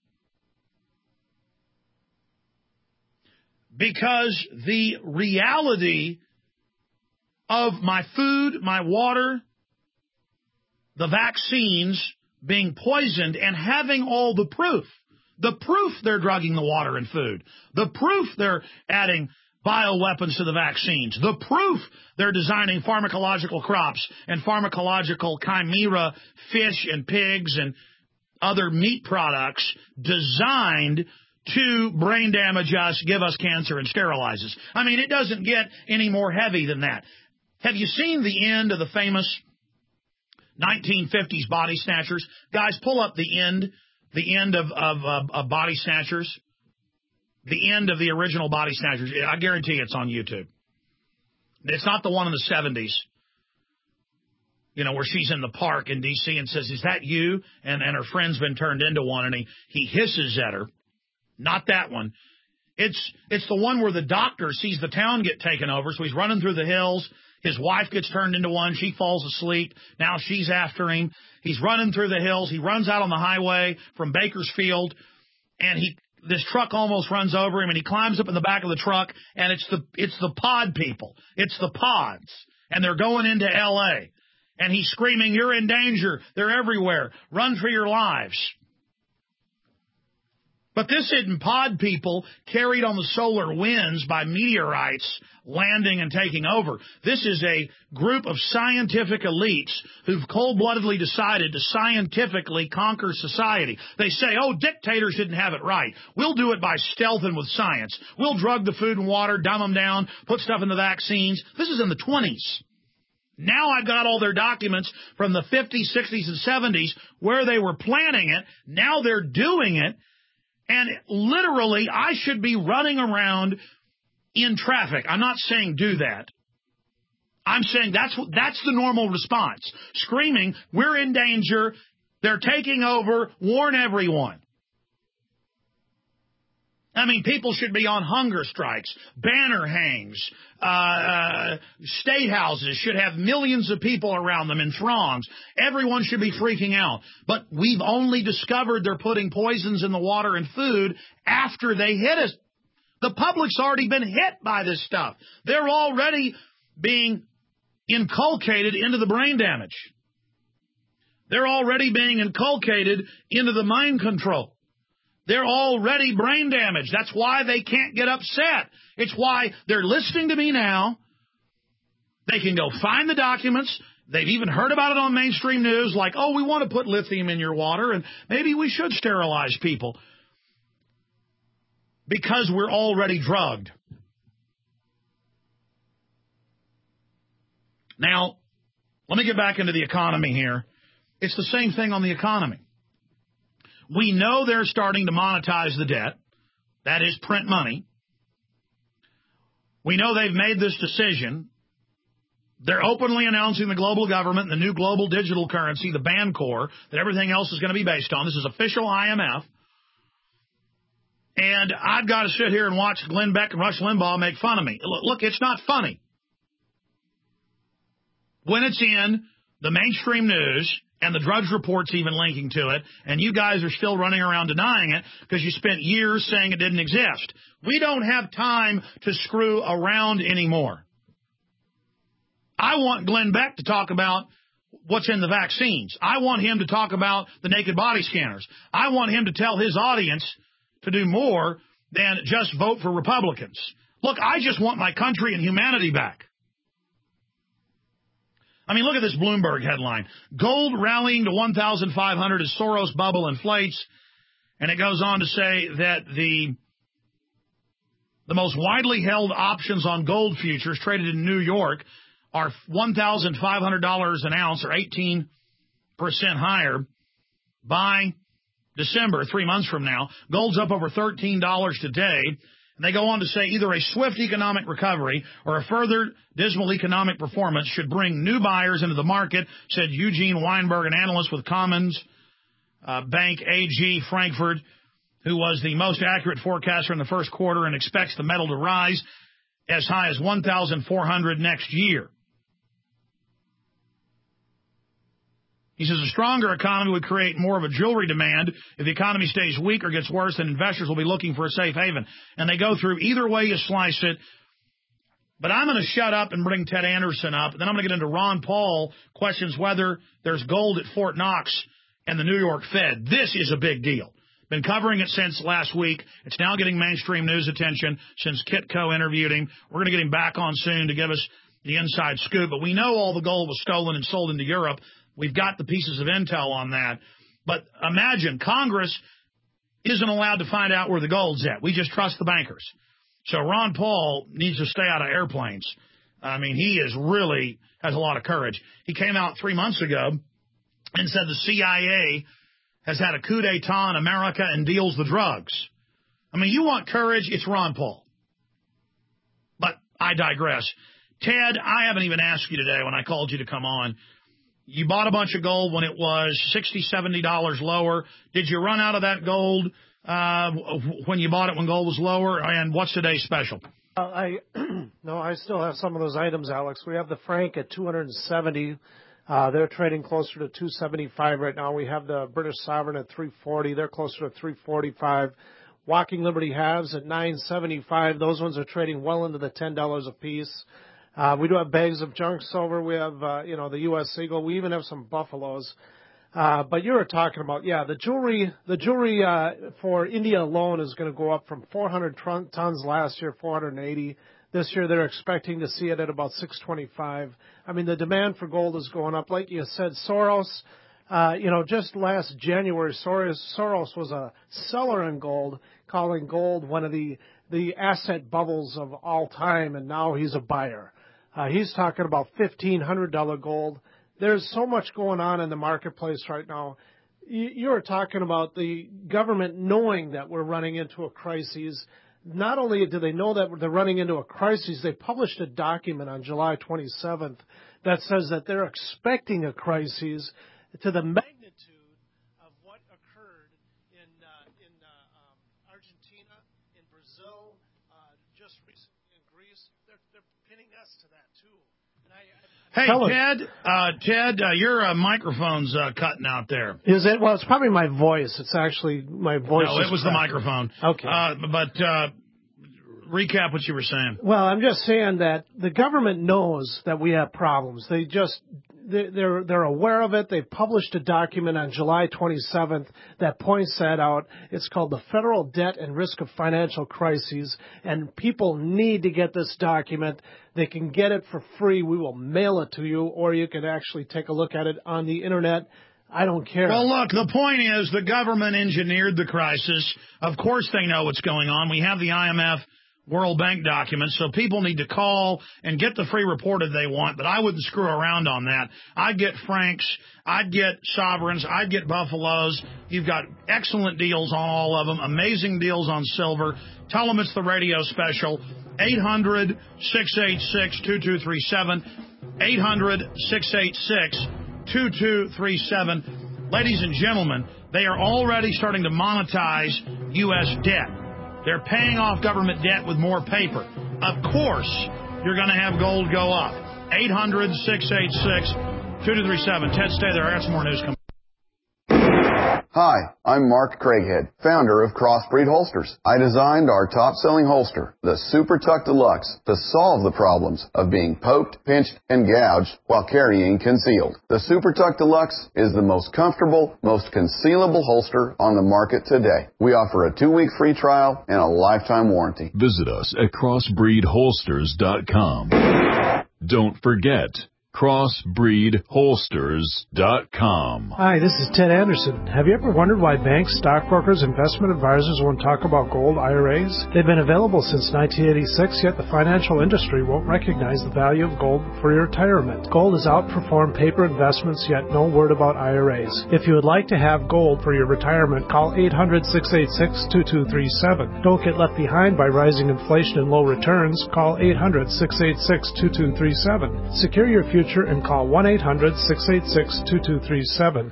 Because the reality of my food, my water, the vaccines being poisoned, and having all the proof, the proof they're drugging the water and food, the proof they're adding bioweapons to the vaccines, the proof they're designing pharmacological crops and pharmacological chimera fish and pigs and other meat products designed to brain damage us, give us cancer, and sterilize us. I mean, it doesn't get any more heavy than that. Have you seen the end of the famous nineteen fifties Body Snatchers? Guys, pull up the end, the end of, of, of, of Body Snatchers. The end of the original Body Snatchers. I guarantee it's on YouTube. It's not the one in the seventies, you know, where she's in the park in D C and says, is that you? And, and her friend's been turned into one, and he, he hisses at her. Not that one. It's it's the one where the doctor sees the town get taken over, so he's running through the hills. His wife gets turned into one. She falls asleep. Now she's after him. He's running through the hills. He runs out on the highway from Bakersfield, and he this truck almost runs over him, and he climbs up in the back of the truck, and it's the it's the pod people. It's the pods, and they're going into L A, and he's screaming, you're in danger. They're everywhere. Run for your lives. But this isn't pod people carried on the solar winds by meteorites landing and taking over. This is a group of scientific elites who've cold-bloodedly decided to scientifically conquer society. They say, oh, dictators didn't have it right. We'll do it by stealth and with science. We'll drug the food and water, dumb them down, put stuff in the vaccines. This is in the twenties. Now I've got all their documents from the fifties, sixties, and seventies where they were planning it. Now they're doing it. And literally, I should be running around in traffic. I'm not saying do that. I'm saying that's that's the normal response. Screaming, we're in danger, they're taking over, warn everyone. I mean, people should be on hunger strikes, banner hangs, uh, uh, state houses should have millions of people around them in throngs. Everyone should be freaking out. But we've only discovered they're putting poisons in the water and food after they hit us. The public's already been hit by this stuff. They're already being inculcated into the brain damage. They're already being inculcated into the mind control. They're already brain damaged. That's why they can't get upset. It's why they're listening to me now. They can go find the documents. They've even heard about it on mainstream news, like, oh, we want to put lithium in your water, and maybe we should sterilize people. Because we're already drugged. Now, let me get back into the economy here. It's the same thing on the economy. We know they're starting to monetize the debt. That is print money. We know they've made this decision. They're openly announcing the global government, the new global digital currency, the Bancor, that everything else is going to be based on. This is official I M F. And I've got to sit here and watch Glenn Beck and Rush Limbaugh make fun of me. Look, it's not funny. When it's in the mainstream news, and the Drudge Report's even linking to it, and you guys are still running around denying it because you spent years saying it didn't exist. We don't have time to screw around anymore. I want Glenn Beck to talk about what's in the vaccines. I want him to talk about the naked body scanners. I want him to tell his audience to do more than just vote for Republicans. Look, I just want my country and humanity back. I mean, look at this Bloomberg headline. Gold rallying to one thousand five hundred as Soros bubble inflates. And it goes on to say that the, the most widely held options on gold futures traded in New York are one thousand five hundred dollars an ounce, or eighteen percent higher by December, three months from now. Gold's up over thirteen dollars today. And they go on to say either a swift economic recovery or a further dismal economic performance should bring new buyers into the market, said Eugene Weinberg, an analyst with Commons uh, Bank A G Frankfurt, who was the most accurate forecaster in the first quarter and expects the metal to rise as high as one thousand four hundred next year. He says a stronger economy would create more of a jewelry demand. If the economy stays weak or gets worse, then investors will be looking for a safe haven. And they go through either way you slice it. But I'm going to shut up and bring Ted Anderson up. Then I'm going to get into Ron Paul questions whether there's gold at Fort Knox and the New York Fed. This is a big deal. Been covering it since last week. It's now getting mainstream news attention since Kitco interviewed him. We're going to get him back on soon to give us the inside scoop. But we know all the gold was stolen and sold into Europe. We've got the pieces of intel on that. But imagine Congress isn't allowed to find out where the gold's at. We just trust the bankers. So Ron Paul needs to stay out of airplanes. I mean, he is really has a lot of courage. He came out three months ago and said the C I A has had a coup d'etat in America and deals the drugs. I mean, you want courage, it's Ron Paul. But I digress. Ted, I haven't even asked you today when I called you to come on. You bought a bunch of gold when it was sixty dollars, seventy dollars lower. Did you run out of that gold uh, when you bought it when gold was lower? And what's today's special? Uh, I no, I still have some of those items, Alex. We have the Franc at two hundred seventy. Uh, they're trading closer to two seventy-five right now. We have the British Sovereign at three forty. They're closer to three forty-five. Walking Liberty Halves at nine seventy-five. Those ones are trading well into the ten dollars a piece. Uh, we do have bags of junk silver. We have, uh, you know, the U S Eagle. We even have some buffaloes. Uh, but you were talking about, yeah, the jewelry, the jewelry, uh, for India alone is going to go up from four hundred tons last year, four hundred eighty. This year they're expecting to see it at about six twenty-five. I mean, the demand for gold is going up. Like you said, Soros, uh, you know, just last January, Soros, Soros was a seller in gold, calling gold one of the, the asset bubbles of all time, and now he's a buyer. Uh, he's talking about fifteen hundred dollars gold. There's so much going on in the marketplace right now. You, you're talking about the government knowing that we're running into a crisis. Not only do they know that they're running into a crisis, they published a document on July twenty-seventh that says that they're expecting a crisis to the magnitude of what occurred in, uh, in uh, um, Argentina in Hey, Tell Ted, uh, Ted, uh, your uh, microphone's uh, cutting out there. Is it? Well, it's probably my voice. It's actually my voice. No, it was the microphone. Okay. Uh, but uh, recap what you were saying. Well, I'm just saying that the government knows that we have problems. They just they're they're aware of it. They published a document on July twenty-seventh that points that out. It's called the Federal Debt and Risk of Financial Crises, and people need to get this document. They can get it for free. We will mail it to you, or you can actually take a look at it on the internet. I don't care. Well, look, the point is the government engineered the crisis. Of course they know what's going on. We have the I M F World Bank documents, so people need to call and get the free report if they want, but I wouldn't screw around on that. I'd get Franks, I'd get Sovereigns, I'd get Buffaloes. You've got excellent deals on all of them, amazing deals on silver. Tell them it's the radio special, eight hundred, six eight six, two two three seven, eight hundred, six eight six, two two three seven. Ladies and gentlemen, they are already starting to monetize U S debt. They're paying off government debt with more paper. Of course, you're going to have gold go up. eight hundred, six eight six, two two three seven. Ted, stay there. I got some more news coming. Hi, I'm Mark Craighead, founder of Crossbreed Holsters. I designed our top-selling holster, the Super Tuck Deluxe, to solve the problems of being poked, pinched, and gouged while carrying concealed. The Super Tuck Deluxe is the most comfortable, most concealable holster on the market today. We offer a two-week free trial and a lifetime warranty. Visit us at crossbreed holsters dot com. Don't forget, crossbreed holsters dot com. Hi, this is Ted Anderson. Have you ever wondered why banks, stockbrokers, investment advisors won't talk about gold I R As? They've been available since nineteen eighty-six, yet the financial industry won't recognize the value of gold for your retirement. Gold has outperformed paper investments, yet no word about I R As. If you would like to have gold for your retirement, call eight hundred, six eight six, two two three seven. Don't get left behind by rising inflation and low returns. Call eight hundred, six eight six, two two three seven. Secure your future and call one eight hundred, six eight six, two two three seven.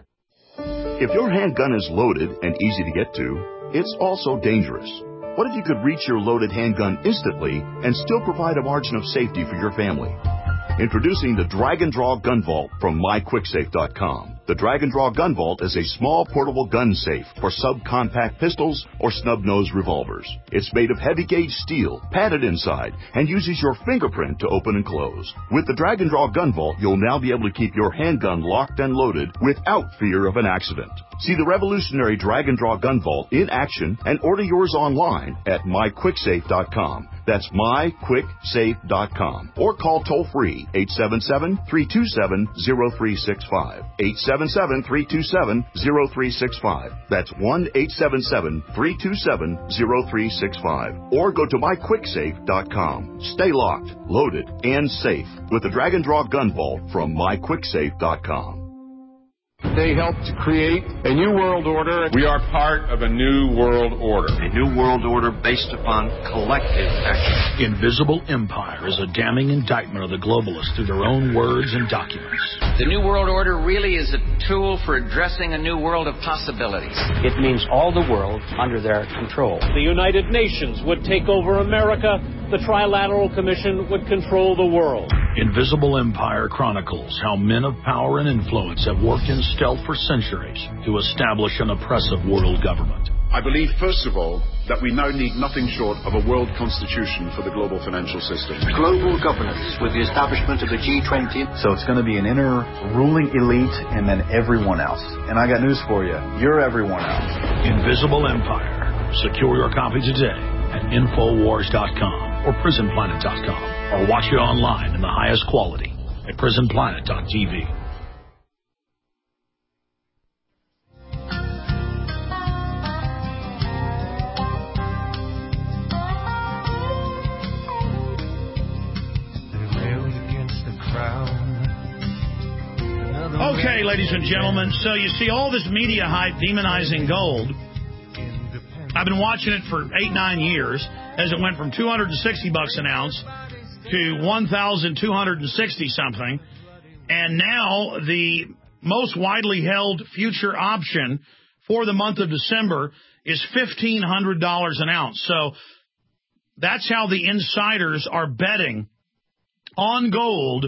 If your handgun is loaded and easy to get to, it's also dangerous. What if you could reach your loaded handgun instantly and still provide a margin of safety for your family? Introducing the Drag and Draw Gun Vault from my quick safe dot com. The Drag and Draw Gun Vault is a small portable gun safe for subcompact pistols or snub-nosed revolvers. It's made of heavy-gauge steel, padded inside, and uses your fingerprint to open and close. With the Drag and Draw Gun Vault, you'll now be able to keep your handgun locked and loaded without fear of an accident. See the revolutionary Drag and Draw Gun Vault in action and order yours online at my quick safe dot com. That's my quick safe dot com. Or call toll-free eight seven seven, three two seven, zero three six five. eight seven seven, three two seven, zero three six five. That's one eight seven seven, three two seven, zero three six five. Or go to my quick safe dot com. Stay locked, loaded, and safe with the Drag and Draw Gun Vault from my quick safe dot com. They helped to create a new world order. We are part of a new world order. A new world order based upon collective action. Invisible Empire is a damning indictment of the globalists through their own words and documents. The new world order really is a tool for addressing a new world of possibilities. It means all the world under their control. The United Nations would take over America. The Trilateral Commission would control the world. Invisible Empire chronicles how men of power and influence have worked in stealth for centuries to establish an oppressive world government. I believe, first of all, that we now need nothing short of a world constitution for the global financial system. Global governance with the establishment of the G twenty. So it's going to be an inner ruling elite and then everyone else. And I got news for you. You're everyone else. Invisible Empire. Secure your copy today at infowars dot com or prison planet dot com. Or watch it online in the highest quality at prison planet dot t v. Okay, ladies and gentlemen, so you see all this media hype demonizing gold. I've been watching it for eight, nine years as it went from two hundred sixty bucks an ounce to one thousand two hundred sixty something. And now the most widely held future option for the month of December is fifteen hundred dollars an ounce. So that's how the insiders are betting on gold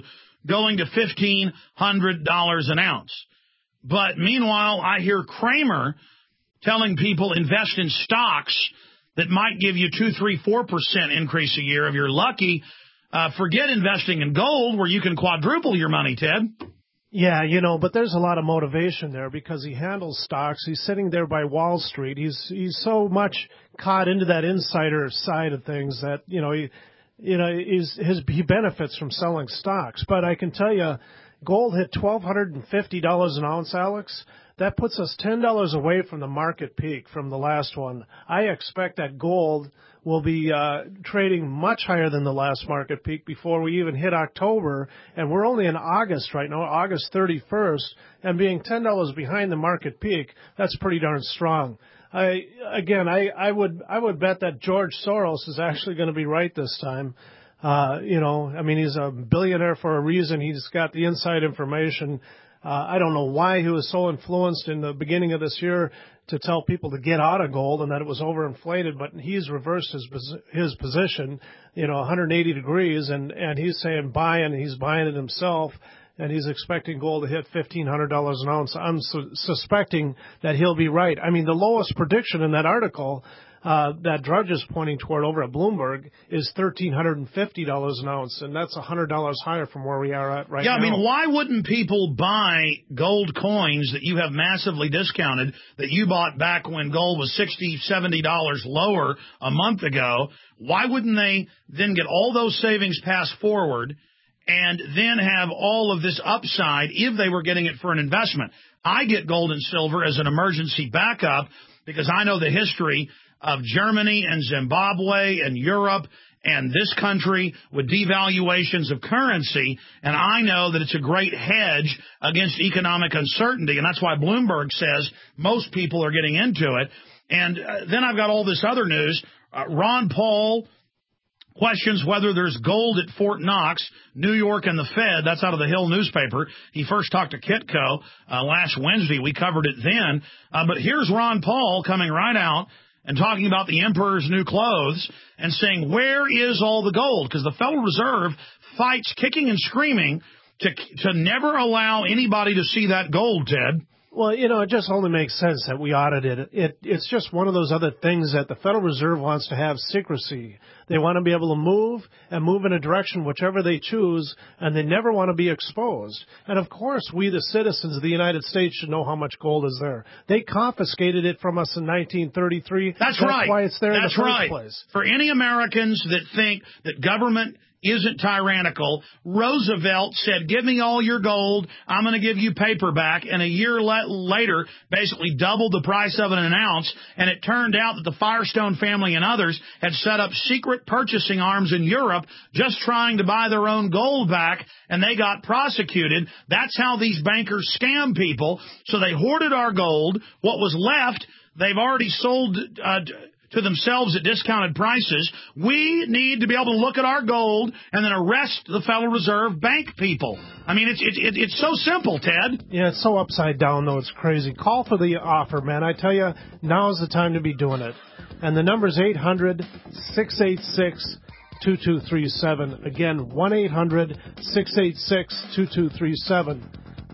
going to fifteen hundred dollars an ounce. But meanwhile, I hear Cramer telling people invest in stocks that might give you two, three, four percent increase a year if you're lucky. Uh, forget investing in gold where you can quadruple your money, Ted. Yeah, you know, but there's a lot of motivation there because he handles stocks. He's sitting there by Wall Street. He's he's so much caught into that insider side of things that, you know, he, you know, he's, his, he benefits from selling stocks. But I can tell you, gold hit twelve fifty dollars an ounce, Alex. That puts us ten dollars away from the market peak from the last one. I expect that gold will be uh, trading much higher than the last market peak before we even hit October. And we're only in August right now, August thirty-first, and being ten dollars behind the market peak, that's pretty darn strong. I, again, I, I would I would bet that George Soros is actually going to be right this time. Uh, you know, I mean, he's a billionaire for a reason. He's got the inside information. Uh, I don't know why he was so influenced in the beginning of this year to tell people to get out of gold and that it was overinflated, but he's reversed his his position, you know, one hundred eighty degrees, and, and he's saying buy, and he's buying it himself, and he's expecting gold to hit fifteen hundred dollars an ounce. I'm su- suspecting that he'll be right. I mean, the lowest prediction in that article Uh, that Drudge is pointing toward over at Bloomberg is one thousand three hundred fifty dollars an ounce, and that's one hundred dollars higher from where we are at right yeah, now. Yeah, I mean, why wouldn't people buy gold coins that you have massively discounted, that you bought back when gold was sixty dollars, seventy dollars lower a month ago? Why wouldn't they then get all those savings passed forward and then have all of this upside if they were getting it for an investment? I get gold and silver as an emergency backup because I know the history of Germany and Zimbabwe and Europe and this country with devaluations of currency, and I know that it's a great hedge against economic uncertainty, and that's why Bloomberg says most people are getting into it. And uh, then I've got all this other news. Uh, Ron Paul questions whether there's gold at Fort Knox, New York, and the Fed. That's out of the Hill newspaper. He first talked to Kitco uh, last Wednesday. We covered it then. Uh, but here's Ron Paul coming right out and talking about the emperor's new clothes and saying, where is all the gold? Because the Federal Reserve fights kicking and screaming to to never allow anybody to see that gold, Ted. Well, you know, it just only makes sense that we audited it. it. It's just one of those other things that the Federal Reserve wants to have secrecy. They want to be able to move and move in a direction whichever they choose, and they never want to be exposed. And, of course, we, the citizens of the United States, should know how much gold is there. They confiscated it from us in nineteen thirty-three. That's, That's right. That's why it's there That's in the first right. place. For any Americans that think that government isn't tyrannical, Roosevelt said, give me all your gold, I'm going to give you paper back, and a year le- later basically doubled the price of it in an ounce, and it turned out that the Firestone family and others had set up secret purchasing arms in Europe just trying to buy their own gold back, and they got prosecuted. That's how these bankers scam people. So they hoarded our gold. What was left, they've already sold uh, to themselves at discounted prices. We need to be able to look at our gold and then arrest the Federal Reserve bank people. I mean, it's it's it's so simple, Ted. Yeah, it's so upside down, though. It's crazy. Call for the offer, man. I tell you, now's the time to be doing it. And the number's eight hundred, six eight six, two two three seven. Again, one eight hundred, six eight six, two two three seven.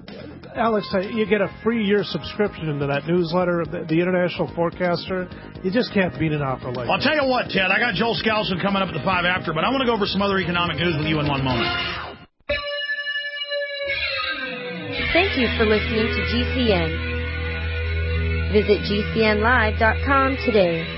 Alex, you get a free year subscription into that newsletter, the International Forecaster. You just can't beat an offer like that. I'll tell you what, Ted, I got Joel Skousen coming up at the five after, but I want to go over some other economic news with you in one moment. Thank you for listening to G C N. Visit G C N live dot com today.